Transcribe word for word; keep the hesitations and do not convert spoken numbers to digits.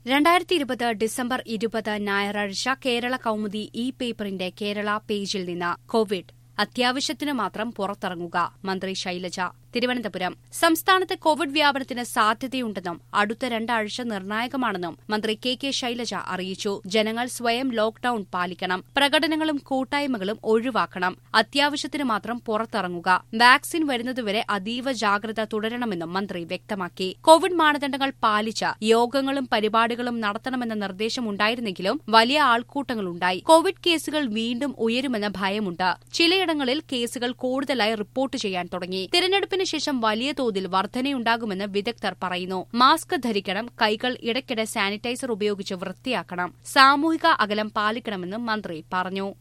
രണ്ടായിരത്തി ഇരുപത് ഡിസംബർ ഇരുപത് ഞായറാഴ്ച കേരള കൗമുദി ഇ പേപ്പറിന്റെ കേരള പേജിൽ നിന്ന് കോവിഡ് അത്യാവശ്യത്തിന് മാത്രം പുറത്തിറങ്ങുക മന്ത്രി ശൈലജ തിരുവനന്തപുരം സംസ്ഥാനത്ത് കോവിഡ് വ്യാപനത്തിന് സാധ്യതയുണ്ടെന്നും അടുത്ത രണ്ടാഴ്ച നിർണായകമാണെന്നും മന്ത്രി കെ കെ ശൈലജ അറിയിച്ചു. ജനങ്ങൾ സ്വയം ലോക്ഡൌൺ പാലിക്കണം, പ്രകടനങ്ങളും കൂട്ടായ്മകളും ഒഴിവാക്കണം, അത്യാവശ്യത്തിന് മാത്രം പുറത്തിറങ്ങുക, വാക്സിൻ വരുന്നതുവരെ അതീവ ജാഗ്രത തുടരണമെന്നും മന്ത്രി വ്യക്തമാക്കി. കോവിഡ് മാനദണ്ഡങ്ങൾ പാലിച്ച് യോഗങ്ങളും പരിപാടികളും നടത്തണമെന്ന നിർദ്ദേശമുണ്ടായിരുന്നെങ്കിലും വലിയ ആൾക്കൂട്ടങ്ങളുണ്ടായി. കോവിഡ് കേസുകൾ വീണ്ടും ഉയരുമെന്ന ഭയമുണ്ട്. ചിലയിടങ്ങളിൽ കേസുകൾ കൂടുതലായി റിപ്പോർട്ട് ചെയ്യാൻ തുടങ്ങി. തിരഞ്ഞെടുപ്പിന് ശേഷം വലിയ തോതിൽ വർധനയുണ്ടാകുമെന്ന് വിദഗ്ധർ പറയുന്നു. മാസ്ക് ധരിക്കണം, കൈകൾ ഇടയ്ക്കിടെ സാനിറ്റൈസർ ഉപയോഗിച്ച് വൃത്തിയാക്കണം, സാമൂഹിക അകലം പാലിക്കണമെന്നും മന്ത്രി പറഞ്ഞു.